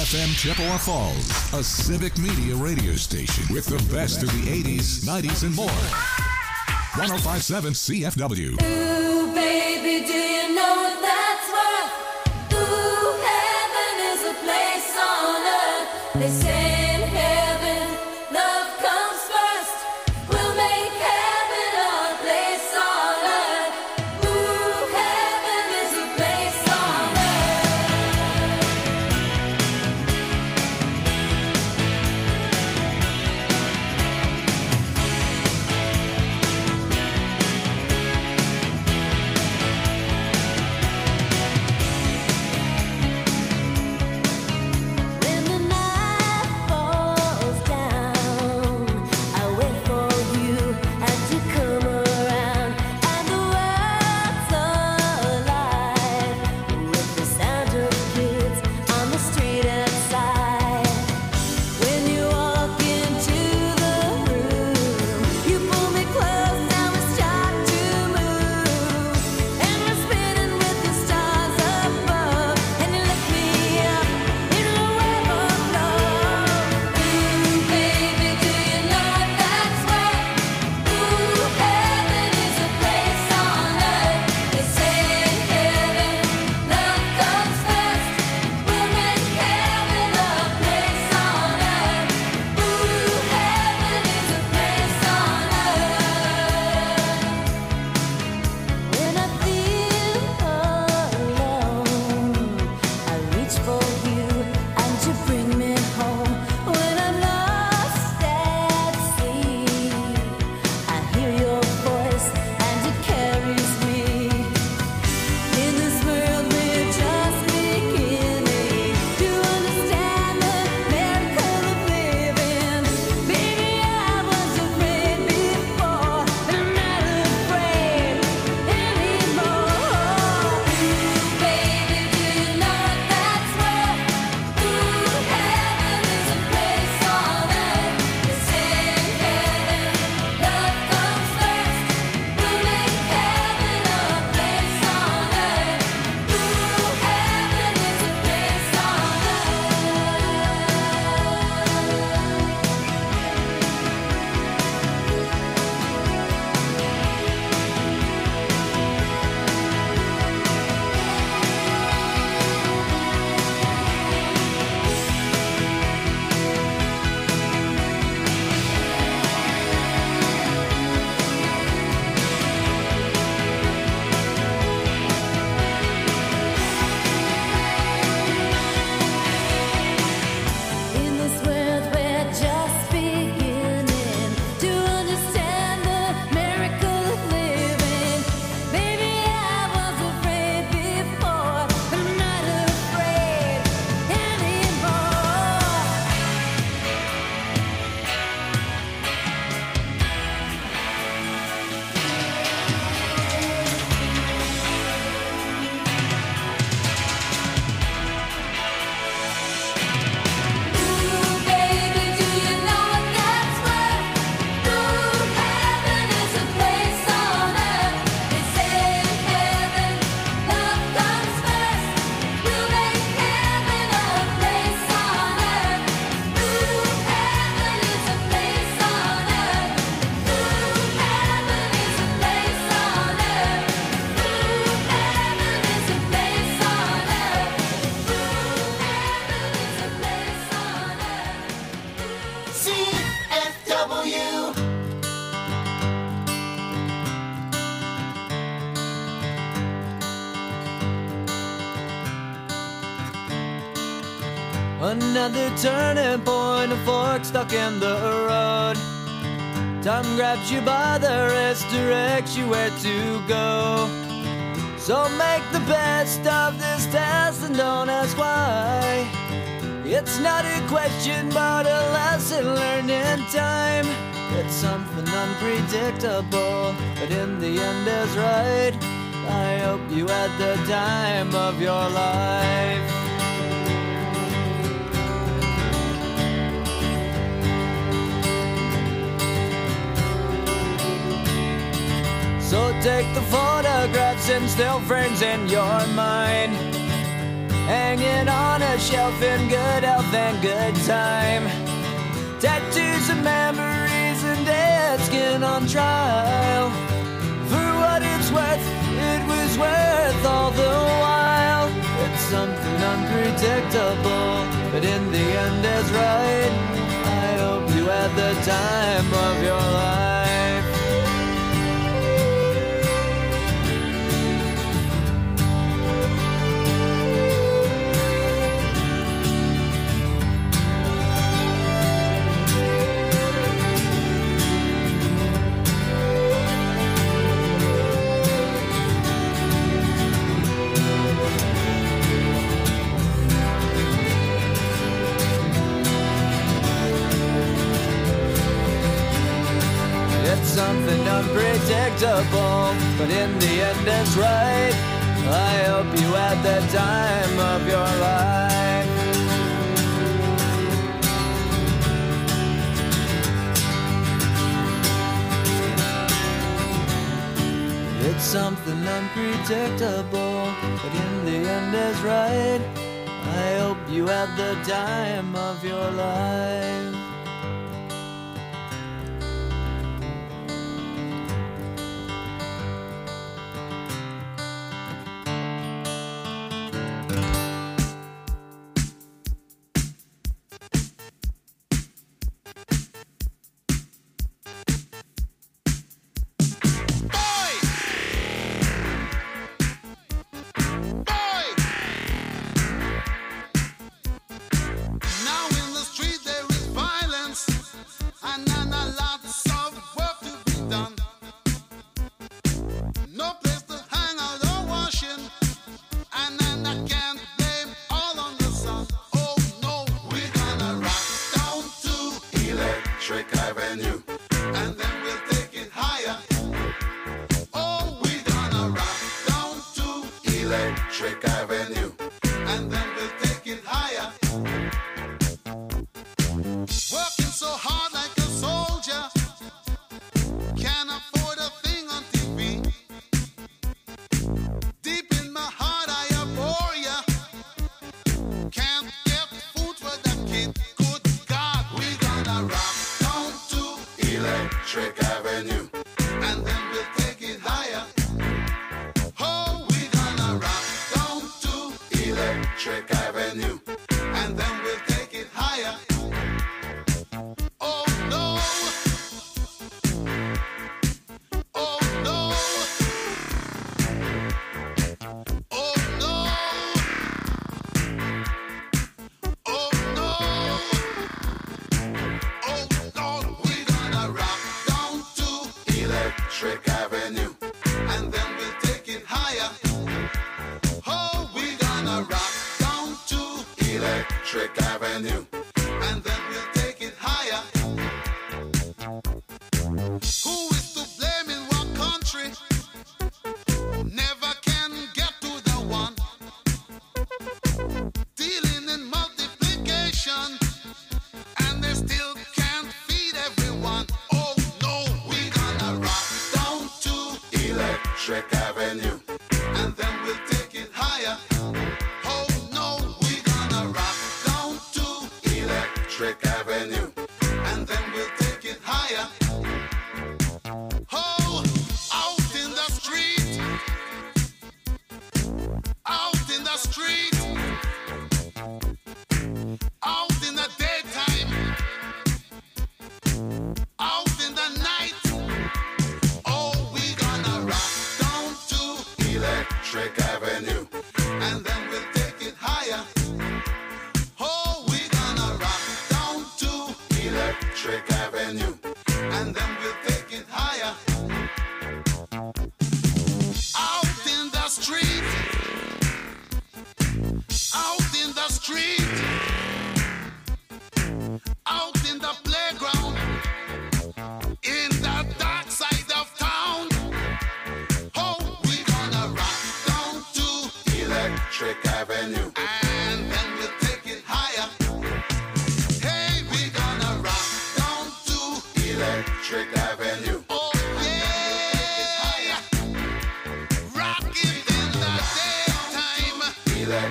FM Chippewa Falls, a civic media radio station with the best of the 80s, 90s, and more. 105.7 CFW. Ooh, baby, do you know that's worth? Ooh, heaven is a place on earth. They say in heaven, love comes first. We'll make heaven a place on earth. Ooh, heaven is a place on Another turning point, a fork stuck in the road. Time grabs you by the wrist, directs you where to go. So make the best of this test and don't ask why. It's not a question but a lesson learned in time. It's something unpredictable, but in the end is right. I hope you had the time of your life. So take the photographs and still frames in your mind. hanging on a shelf in good health and good time. Tattoos and memories and dead skin on trial. For what it's worth, it was worth all the while. It's something unpredictable, but in the end is right. I hope you had the time of your life. Something unpredictable, but in the end it's right. I hope you had the time of your life. It's something unpredictable, but in the end it's right. I hope you had the time of your life.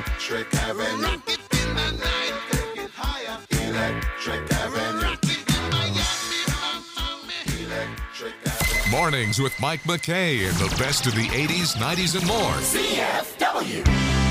Electric Avenue. Rock it in the night. Take it higher. Electric Avenue. Rock it in Miami. Electric Avenue. Mornings with Mike McKay and the best of the 80s, 90s, and more. CFW.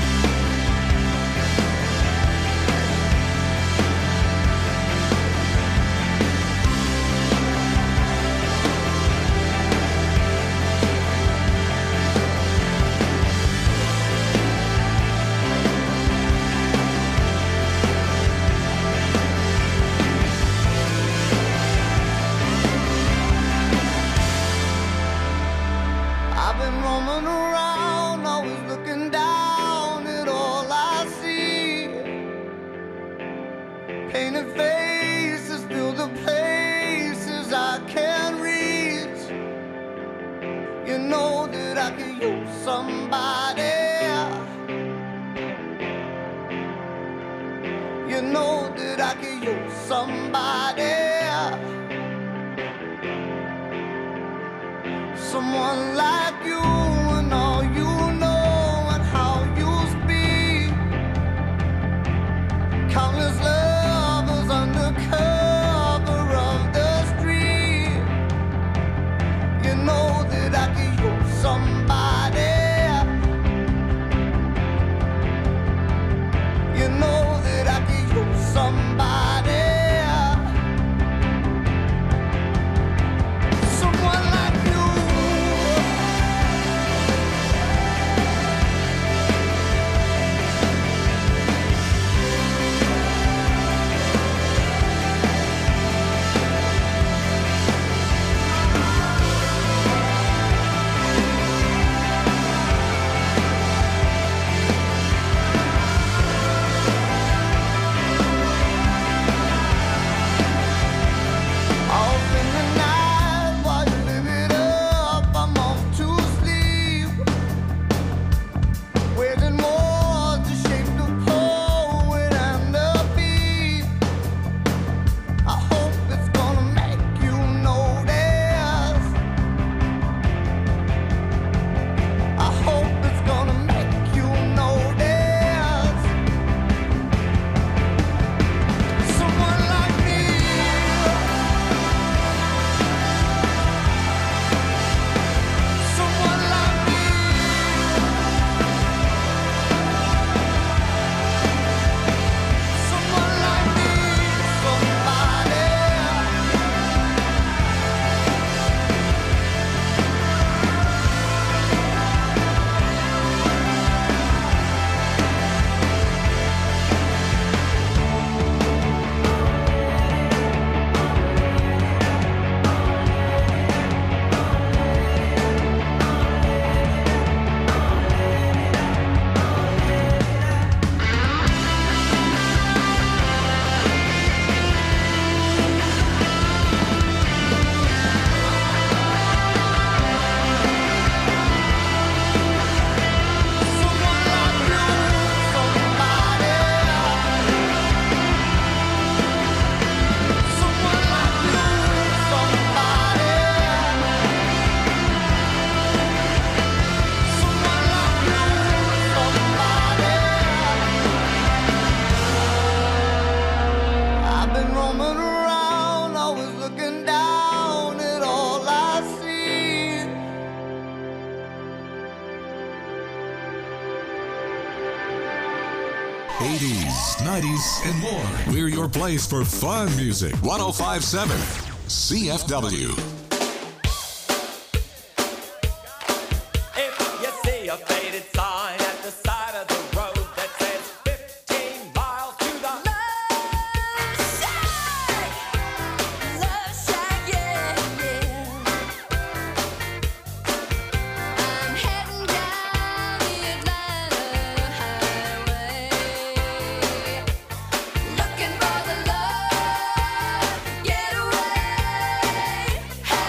I've been roaming around, always looking down at all I see. Painted faces fill the places I can't reach. You know that I could use somebody. You know that I could use somebody. Someone like you and all you know and how you speak. Countless lovers under cover of the street. You know that I could use somebody. You know that I could use somebody. Someone like you. Off in the night while you live it up, I'm off to sleep. Waging war to shape the poet and the beat. I hope it's gonna make you notice. I hope it's gonna make you notice. Someone like me. Someone like me. Someone like me. Somebody. Someone like you. Somebody. Someone like you. Somebody. Someone like you. Somebody. I've been roaming around, always looking down at all I see. 80s, 90s, and more. We're your place for fun music. 1057 CFW. If you see a faded sign at the side of the road that says 15 miles to the Love shack, yeah, yeah. I'm heading down the Atlanta highway, looking for the love getaway.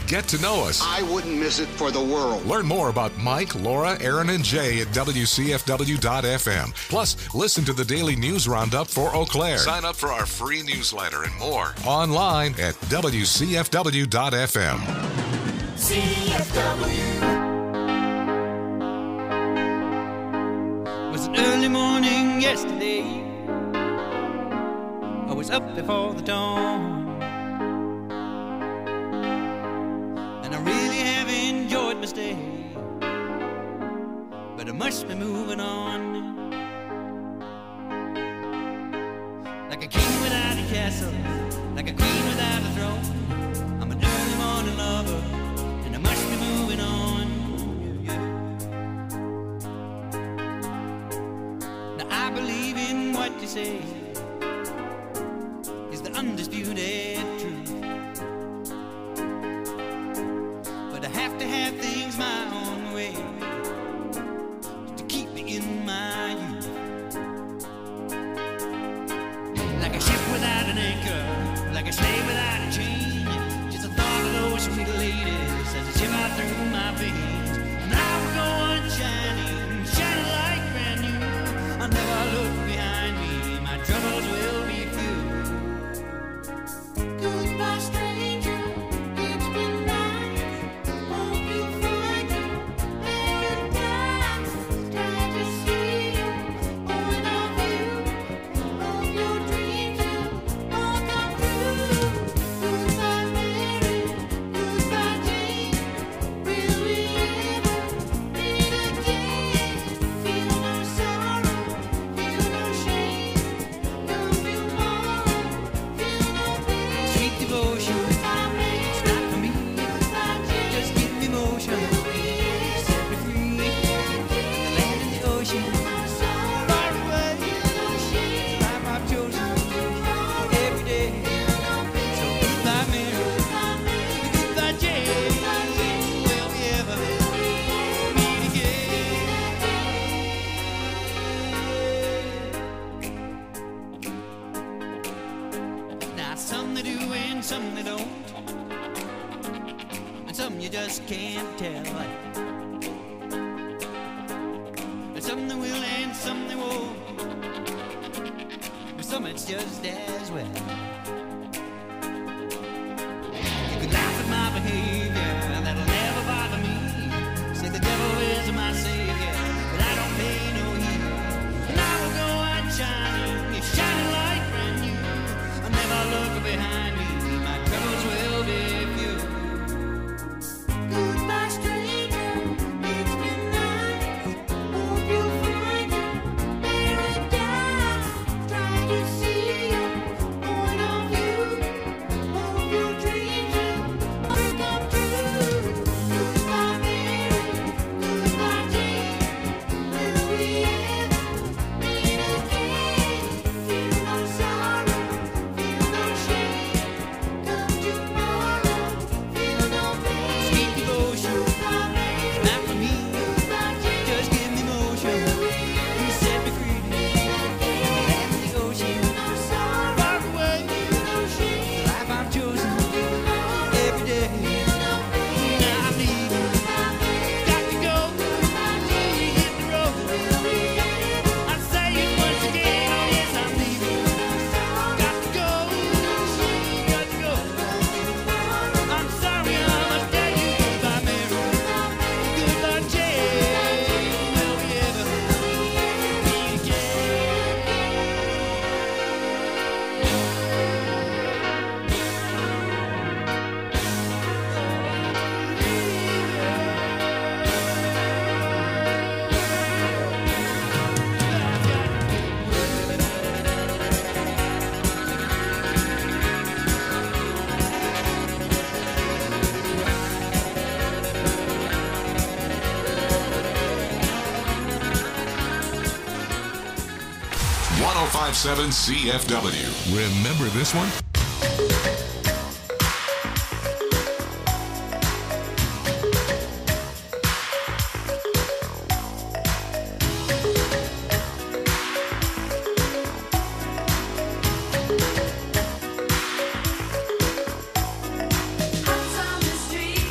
Get to know us. I wouldn't miss it for the world. Learn more about Mike, Laura, Aaron, and Jay at WCFW.FM. Plus, listen to the daily news roundup for Eau Claire. Sign up for our free newsletter and more online at WCFW.FM. It was an early morning yesterday. I was up before the dawn, and I really have enjoyed my stay, but I must be moving on. Like a king without a castle, like a queen without a throne, I'm an early morning lover, and I must be moving on. Now I believe in what you say is the undisputed truth, but I have to have things my own way to keep me in my youth. Like a ship without an anchor, like a slave without a chain, just the thought of those sweet ladies as they shiver through my veins. And I will go on shining, shining like brand new. I'll never look behind me, my troubles will be few. Goodbye, stranger. It's been nice. Hope you find your paradise. Glad to see you. Point of view. Hope your dreams will all come true. Goodbye, Mary. Goodbye, Jane. Will we ever meet again? Feel no sorrow. Feel no shame. Come tomorrow. Feel no pain. Sweet devotion, it's not for me. Just give me motion, set me free. The land and the ocean, far away. Life I've chosen every day. So goodbye, Mary. Goodbye, Jane. Will we ever meet again? Now some they do and some they don't, and some you just can't tell. And some they will and some they won't, but some it's just as well. You can laugh at my behavior, that'll never bother me. Say the devil is my savior, but I don't pay no heed. And I will go on shining, it's shining like brand new. I'll never look behind me, my troubles will be few. Goodbye, stranger. It's been nice. Hope you find your paradise. Try to see your point of view. Hope your dreams will all come true. Goodbye, Mary. Goodbye, Jane. Will we ever meet again? Feel no sorrow. Feel no shame. Come tomorrow. Feel no pain. Sweet devotion, Goodbye, Mary. not for me. Goodbye, Jane. Just give me motion, you set me free. The land and the ocean, far away. The life I've chosen every day. Now I'm leaving, got to go. Hit the road. I say it once again, oh yes I'm leaving. Got to go, got to go. I'm sorry I must tell you goodbye, Mary. Goodbye, Jane. Will we ever meet .1057 CFW. Remember this one? Out on the street.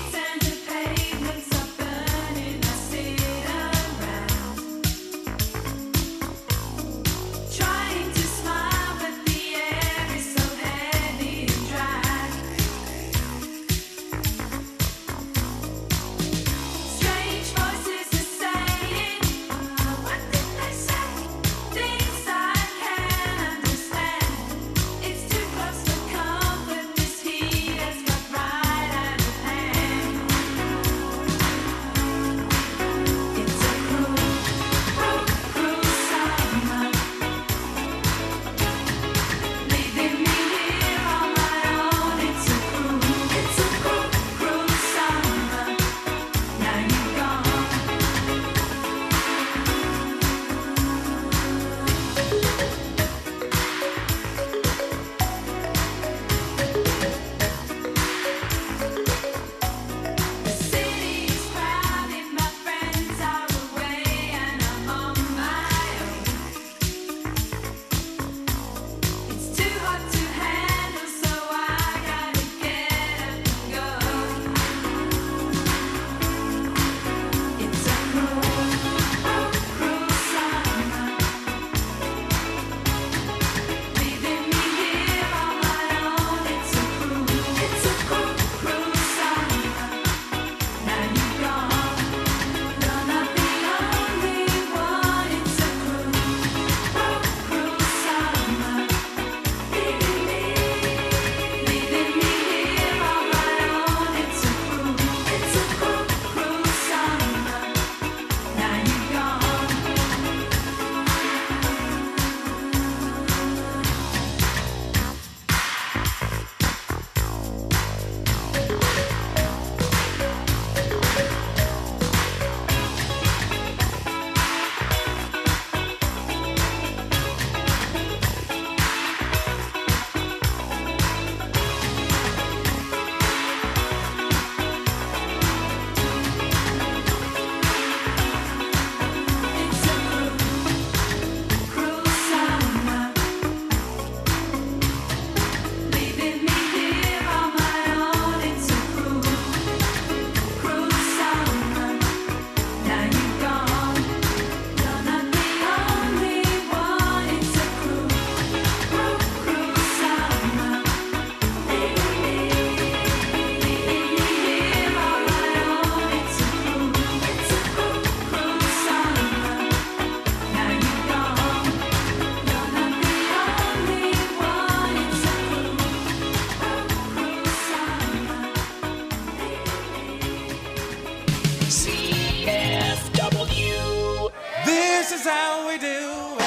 is how we do it.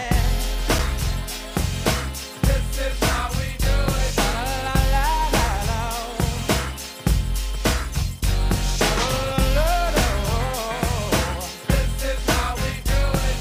This is how we do it. Sha-la-la-la-la-la. Sha-la-la-la-la. This is how we do it.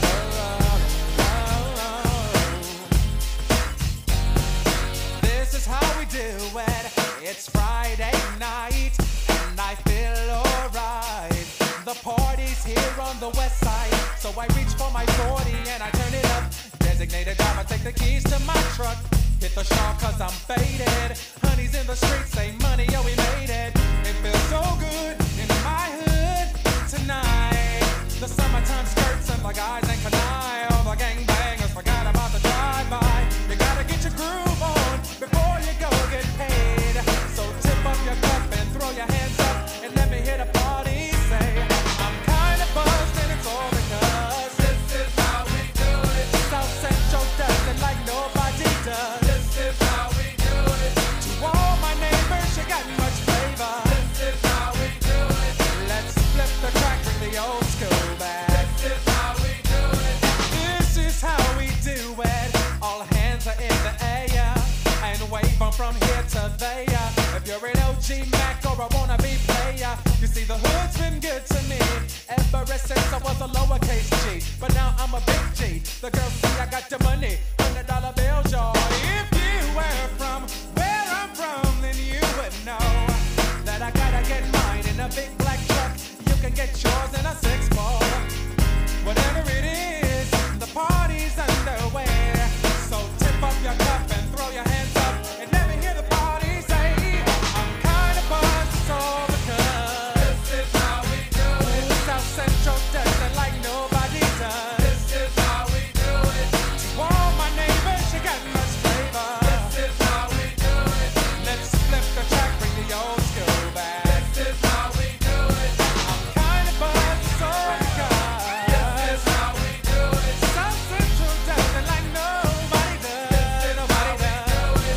This is how we do it. It's Friday night and I feel alright. The party's here on the west side, so I reach for my 40 and I turn it up. Designated driver, take the keys to my truck. Hit the shawl cause I'm faded. Honey's in the streets, say money, yo, we made it. It feels so good in my hood tonight. The summertime skirts and the guys ain't canine. All the gangbangers forgot about the drive-by. You gotta get your groove on before you go get paid. So tip up your cup and throw your hands up and let me hear the party say, I'm kinda buzzed and it's all because This is how we do it. South Central does it like nobody does. This is how we do it. To all my neighbors, you got much flavor. This is how we do it. Let's flip the track, bring the old school back. This is how we do it. This is how we do it. All hands are in the air and wave 'em from here to there. If you're an OG Mac or a wannabe player, you see the hood's been good to me ever since I was a lowercase G. But now I'm a big G. The girls see I got the money, $100 bills, y'all. If you were from where I'm from, then you would know that I gotta get mine in a big black truck. You can get yours in a 6-4. Whatever it is, the party's underway. So tip up your cup and throw your hands up and let me hear the party say, I'm kinda buzzed, it's all because This is how we do it. South Central does it like nobody does. This is how we do it. To all my neighbors, you got much flavor. This is how we do it. Let's flip the track, bring the old school back. This is how we do it. I'm kinda buzzed, it's all because This is how we do it. South Central does it like nobody does. Nobody does.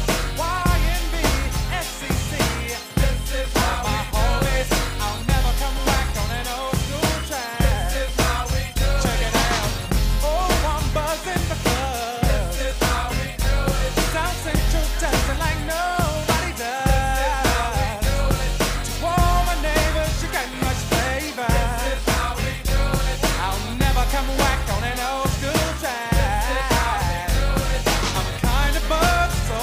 YNB, SCC. This is how My we do it. homies, I'll never come back on an old school track. This is how we do it. Check it out. Oh, I'm buzzing because This is how we do it. South Central does it like nobody does. To all my neighbors, you got much flavor. This is how we do it. I'll never come back on an old school track. I'm kinda buzzed, so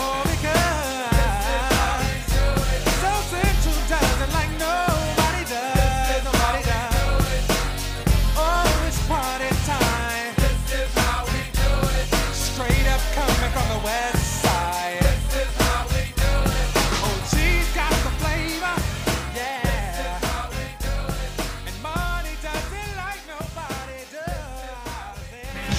because South Central does it like nobody does. Nobody does. Oh, it's party time. This is how we do it. Straight up coming from the west side. This is how we do it. Oh, she's got the flavor, yeah. How we do it. And money does it like nobody does. Yeah.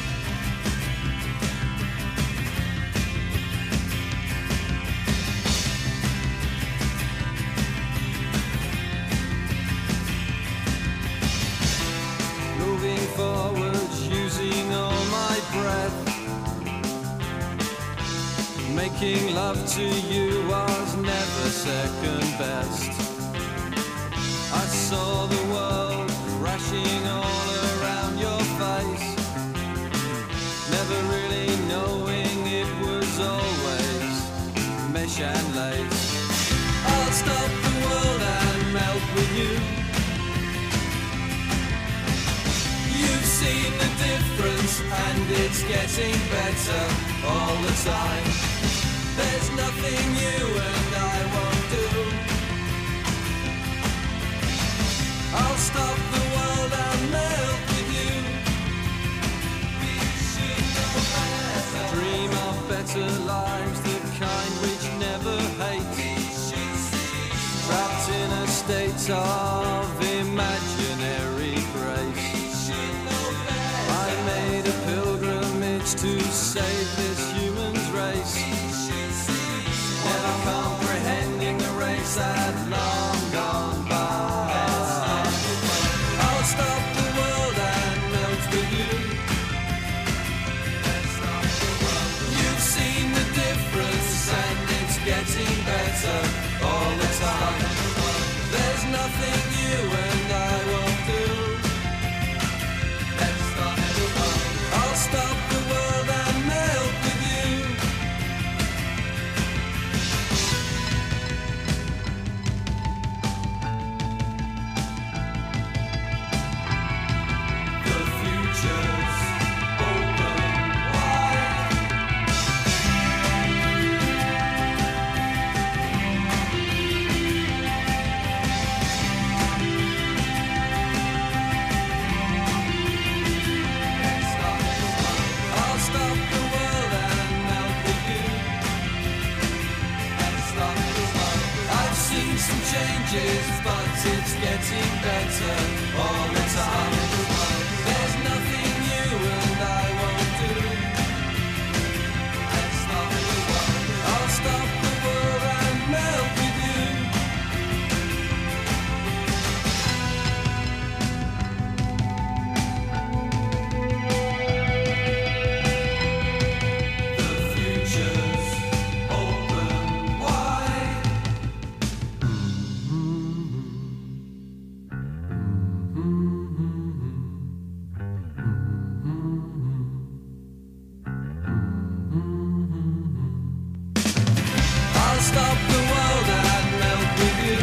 Moving forwards, using all my breath. Making love to you was never second best. I saw the world crashing all around your face, never really knowing it was always mesh and lace. I'll stop the world and melt with you. You've seen the difference and it's getting better all the time. There's nothing you and I won't do. I'll stop the world and melt with you. We should know better. Dream of better lives, the kind which never hate. Trapped in a state of imaginary grace. I made a pilgrimage to save this human's race. Never comprehending the race had long gone by. I'll stop the world and melt with you. You've seen the difference and it's getting better all the time. There's nothing you and I won't do. Let's stop the night it's getting better all the time. There's nothing you and I won't do. Let's stop the world. I'll stop the world and melt with you. The future's open wide. I'll stop the world and melt with you.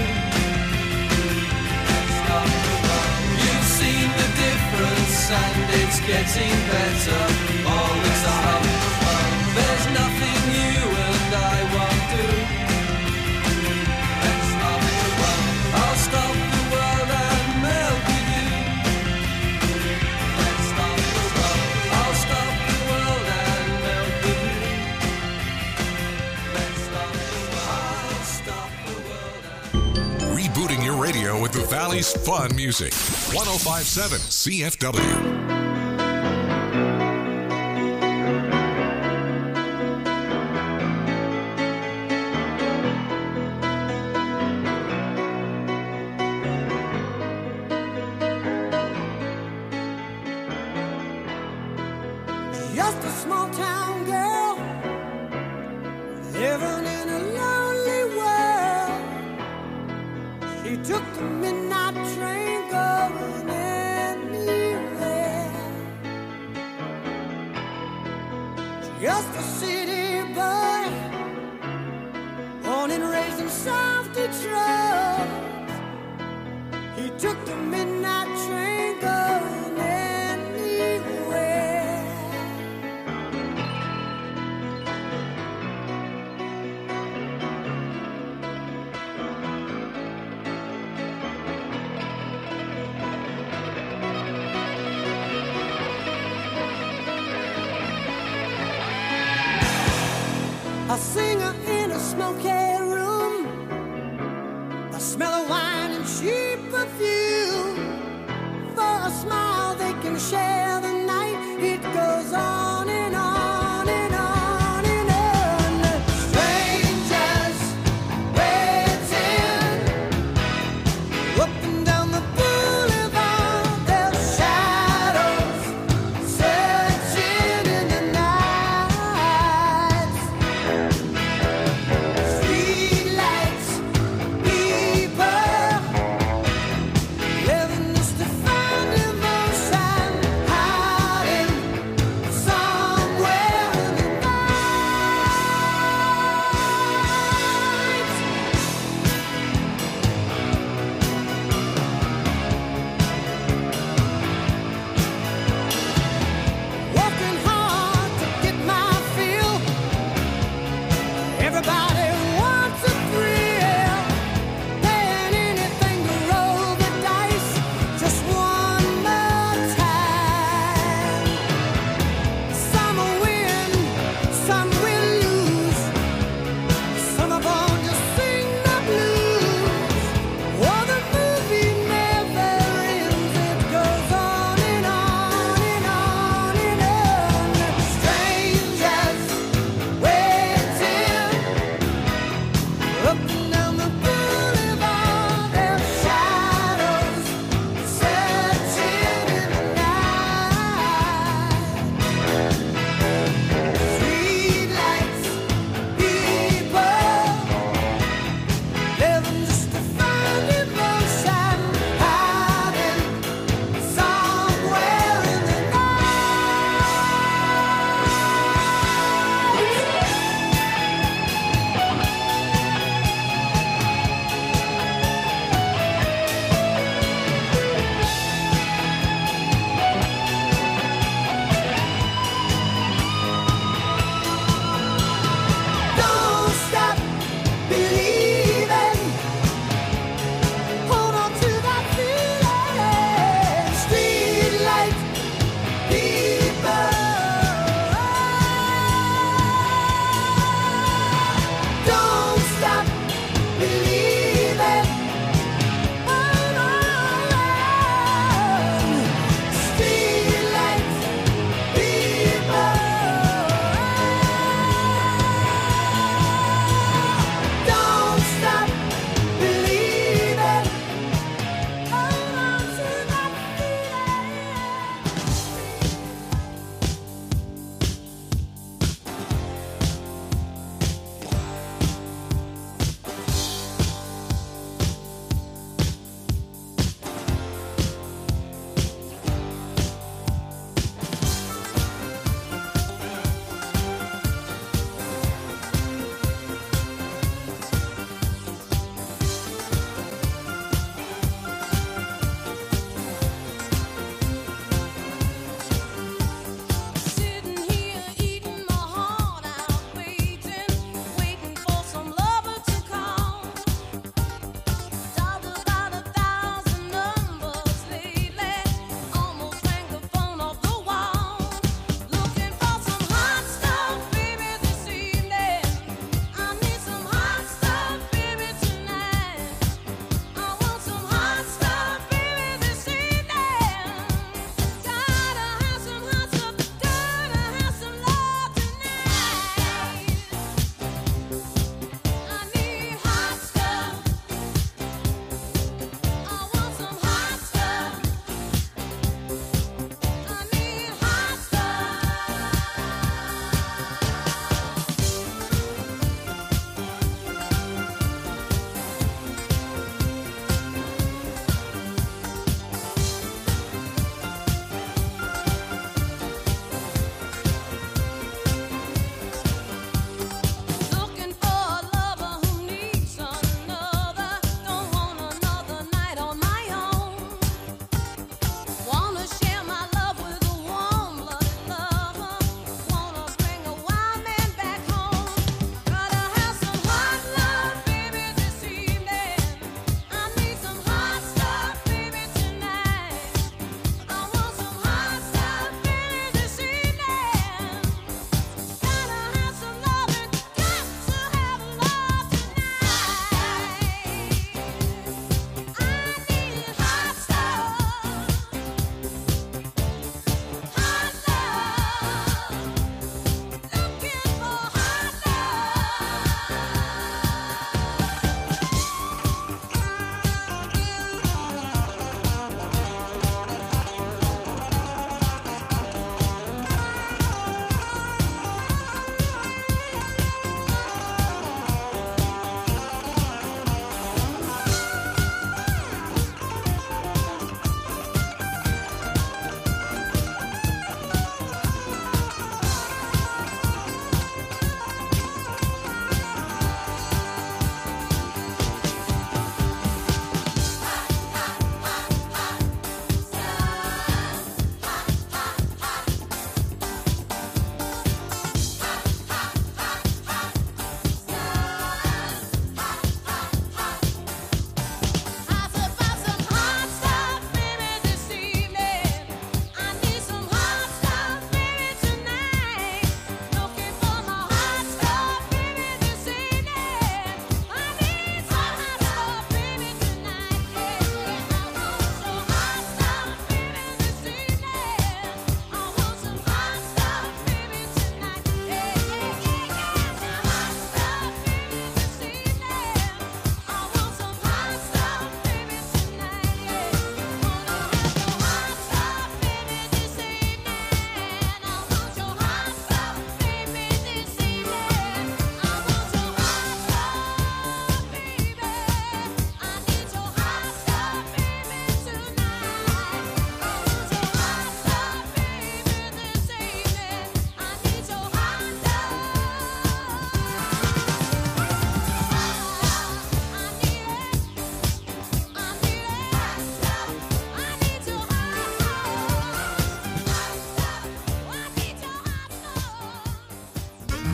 Let's stop the world. You've seen the difference and it's getting better all the time. There's nothing you and I won't do. Let's stop the world. I'll stop the world and melt with you. Let's stop the world. I'll stop the world and melt with you. Let's stop the world. I'll stop the world and Rebooting your radio with the Valley's fun music. 1057 CFW. Just a small town girl living in a lonely world. She took the midnight train going anywhere. Just a city boy, born and raised in South Detroit. He took the midnight train going anywhere. A singer in a smoky room, the smell of wine and cheap perfume. For a smile they can share the night. It goes on and on and on and on. Strangers waiting up and down the boulevard. Their shadows searching in the night. Streetlights, people living just to find emotion. High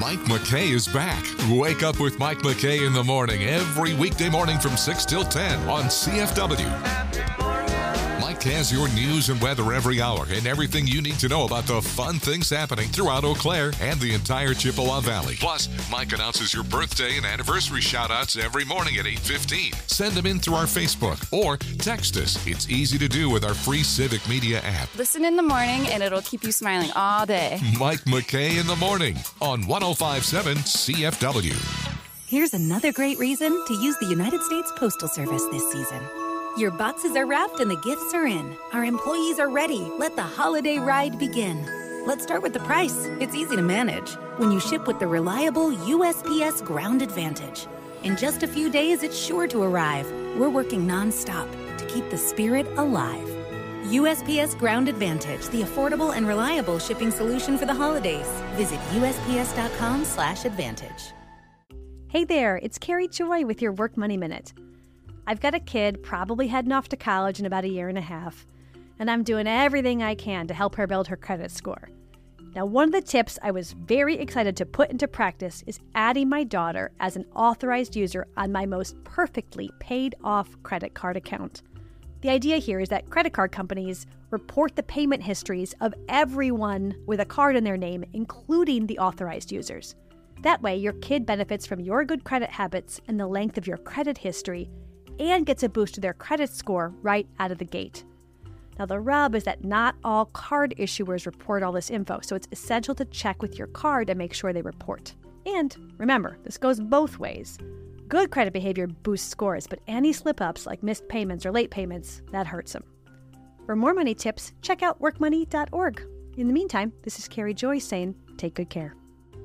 Mike McKay is back. Wake up with Mike McKay in the morning every weekday morning from 6 till 10 on CFW. Mike has your news and weather every hour and everything you need to know about the fun things happening throughout Eau Claire and the entire Chippewa Valley. Plus, Mike announces your birthday and anniversary shout-outs every morning at 8:15. Send them in through our Facebook or text us. It's easy to do with our free Civic Media app. Listen in the morning and it'll keep you smiling all day. Mike McKay in the morning on 105.7 CFW. Here's another great reason to use the United States Postal Service this season. Your boxes are wrapped and the gifts are in. Our employees are ready. Let the holiday ride begin. Let's start with the price. It's easy to manage when you ship with the reliable USPS Ground Advantage. In just a few days, it's sure to arrive. We're working nonstop to keep the spirit alive. USPS Ground Advantage, the affordable and reliable shipping solution for the holidays. Visit USPS.com/advantage. Hey there, it's Carrie Joy with your Work Money Minute. I've got a kid probably heading off to college in about a year and a half, and I'm doing everything I can to help her build her credit score. Now, one of the tips I was very excited to put into practice is adding my daughter as an authorized user on my most perfectly paid-off credit card account. The idea here is that credit card companies report the payment histories of everyone with a card in their name, including the authorized users. That way, your kid benefits from your good credit habits and the length of your credit history, and gets a boost to their credit score right out of the gate. Now, the rub is that not all card issuers report all this info, so it's essential to check with your card and make sure they report. And remember, this goes both ways. Good credit behavior boosts scores, but any slip-ups like missed payments or late payments, that hurts them. For more money tips, check out workmoney.org. In the meantime, this is Carrie Joy saying, take good care.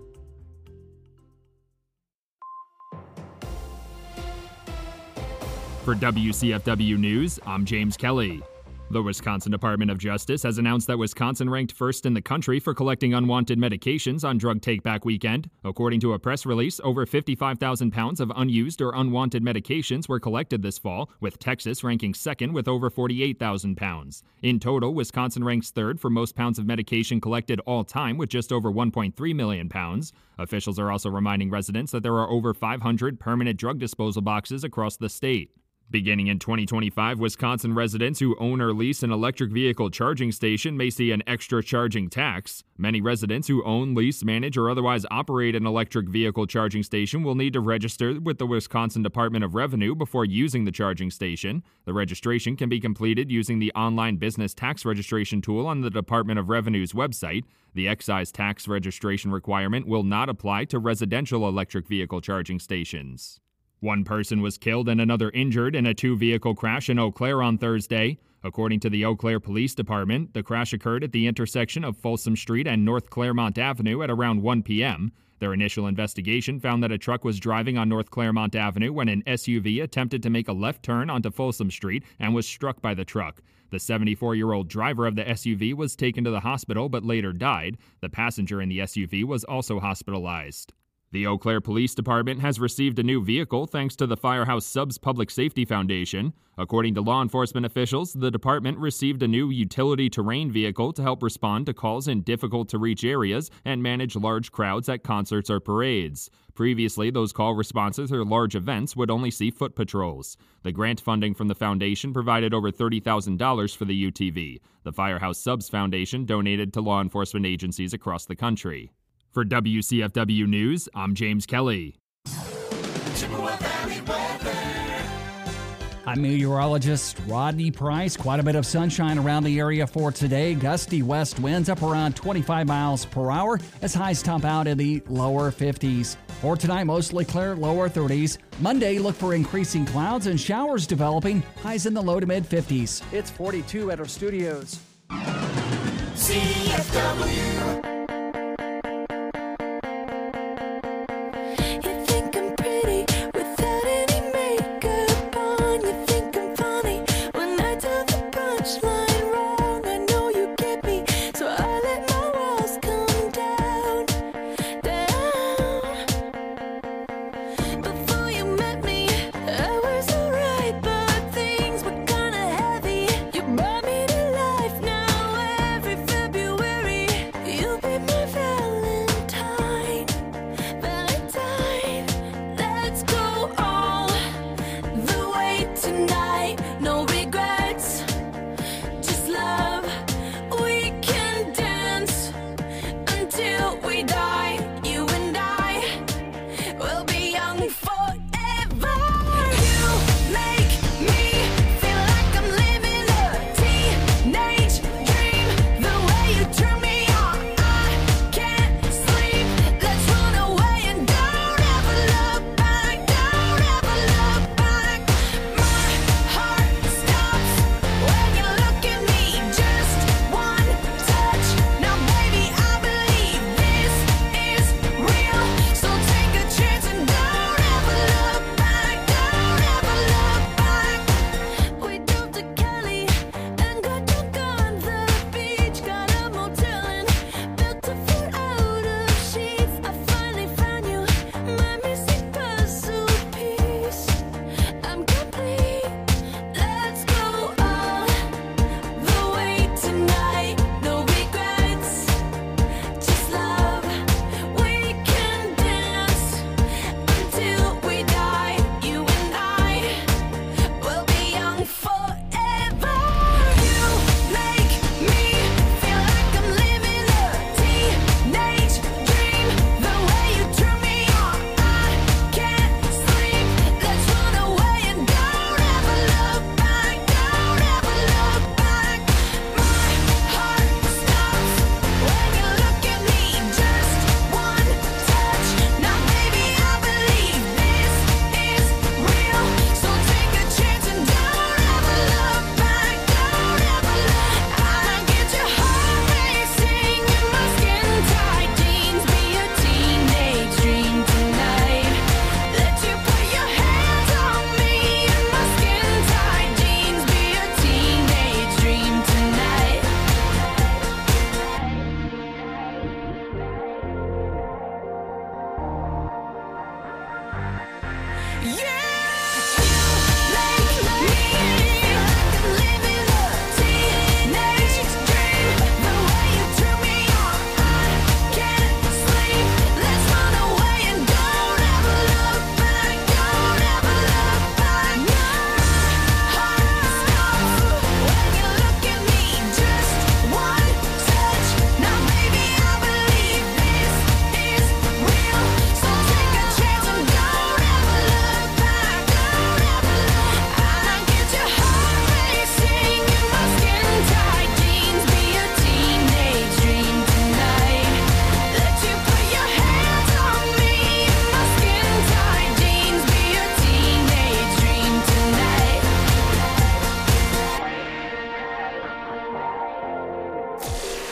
For WCFW News, I'm James Kelly. The Wisconsin Department of Justice has announced that Wisconsin ranked first in the country for collecting unwanted medications on Drug Take-Back Weekend. According to a press release, over 55,000 pounds of unused or unwanted medications were collected this fall, with Texas ranking second with over 48,000 pounds. In total, Wisconsin ranks third for most pounds of medication collected all time, with just over 1.3 million pounds. Officials are also reminding residents that there are over 500 permanent drug disposal boxes across the state. Beginning in 2025, Wisconsin residents who own or lease an electric vehicle charging station may see an extra charging tax. Many residents who own, lease, manage, or otherwise operate an electric vehicle charging station will need to register with the Wisconsin Department of Revenue before using the charging station. The registration can be completed using the online business tax registration tool on the Department of Revenue's website. The excise tax registration requirement will not apply to residential electric vehicle charging stations. One person was killed and another injured in a two-vehicle crash in Eau Claire on Thursday. According to the Eau Claire Police Department, the crash occurred at the intersection of Folsom Street and North Claremont Avenue at around 1 p.m. Their initial investigation found that a truck was driving on North Claremont Avenue when an SUV attempted to make a left turn onto Folsom Street and was struck by the truck. The 74-year-old driver of the SUV was taken to the hospital but later died. The passenger in the SUV was also hospitalized. The Eau Claire Police Department has received a new vehicle thanks to the Firehouse Subs Public Safety Foundation. According to law enforcement officials, the department received a new utility terrain vehicle to help respond to calls in difficult-to-reach areas and manage large crowds at concerts or parades. Previously, those call responses or large events would only see foot patrols. The grant funding from the foundation provided over $30,000 for the UTV. The Firehouse Subs Foundation donated to law enforcement agencies across the country. For WCFW News, I'm James Kelly. I'm meteorologist Rodney Price. Quite a bit of sunshine around the area for today. Gusty west winds up around 25 miles per hour as highs top out in the lower 50s. For tonight, mostly clear, lower 30s. Monday, look for increasing clouds and showers developing, highs in the low to mid 50s. It's 42 at our studios. CFW. You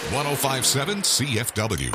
1057 CFW.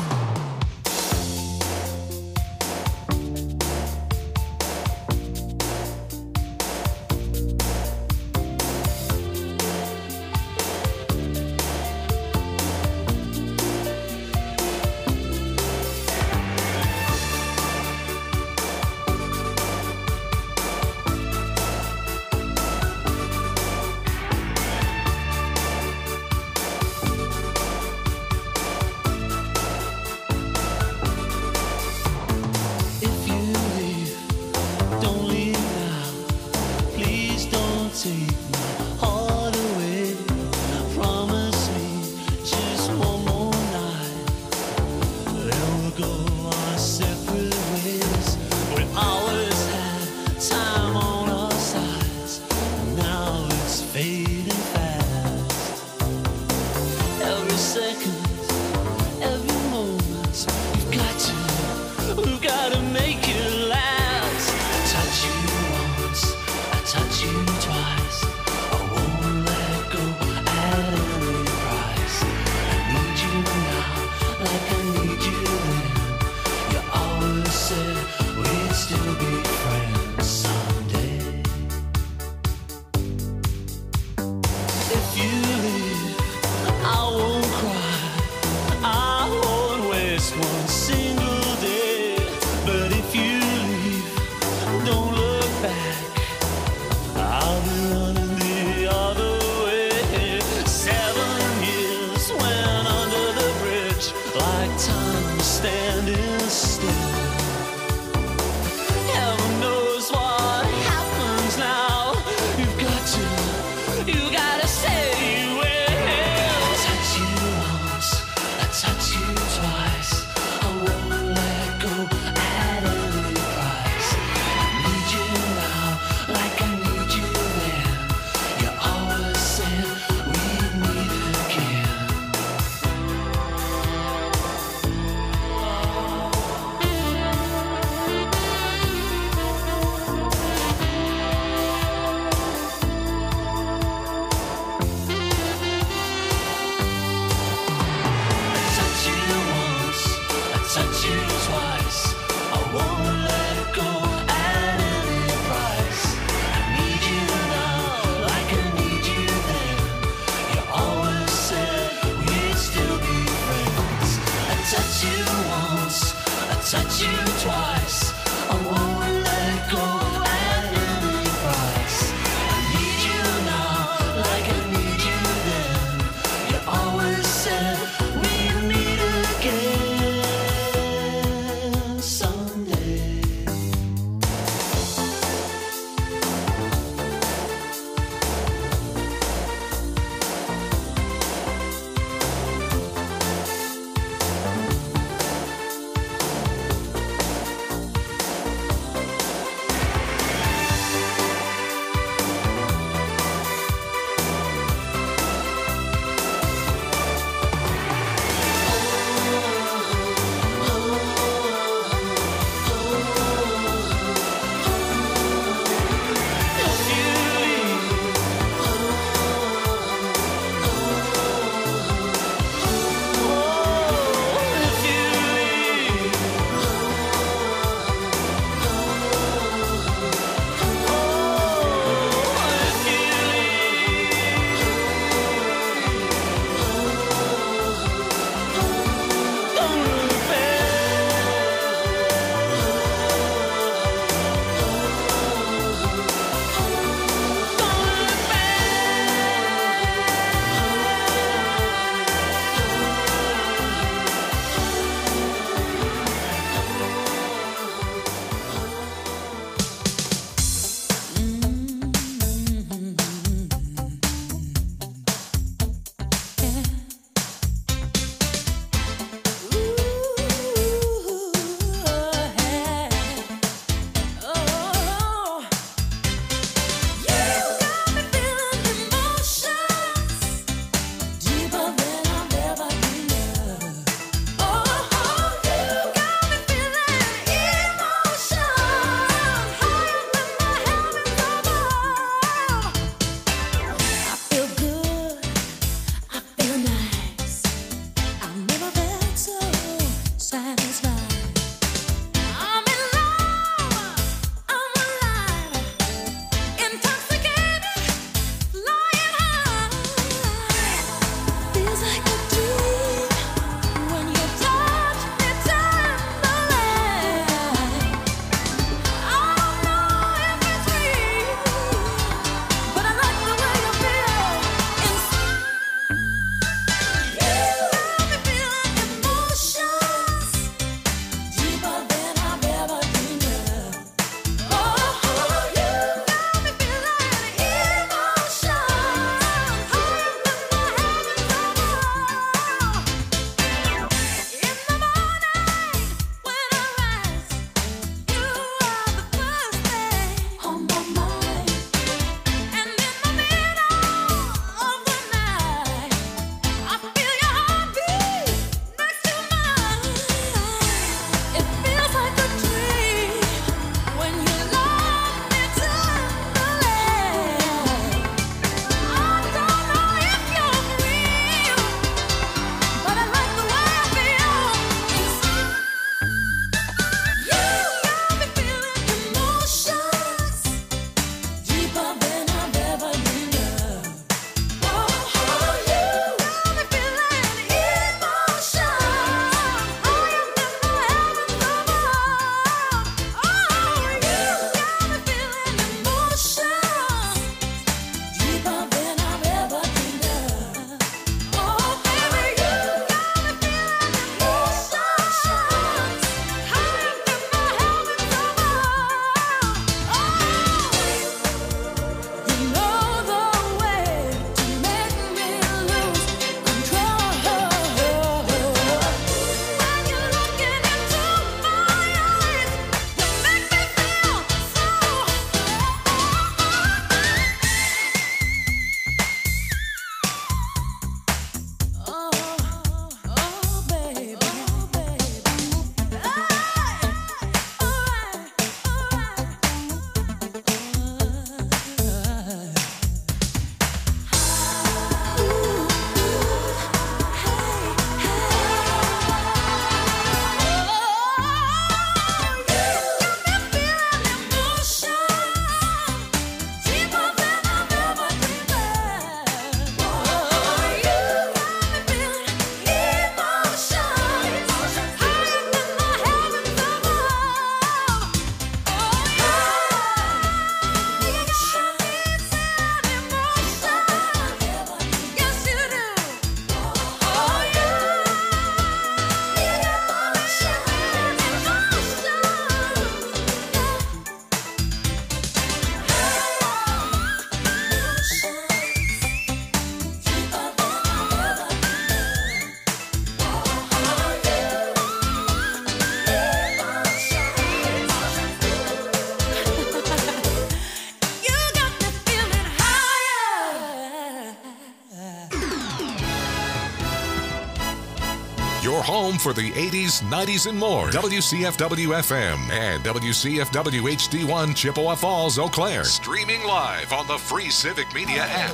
your home for the 80s, 90s, and more. WCFW-FM and WCFW HD1 Chippewa Falls, Eau Claire. Streaming live on the free Civic Media app.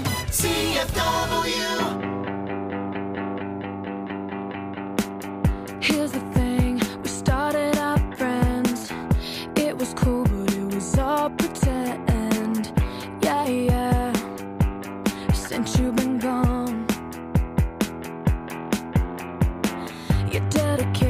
CFW. Here's the thing, we started out friends. It was cool, but it was all pretend. Yeah, yeah. Since you've been gone, you're dedicated.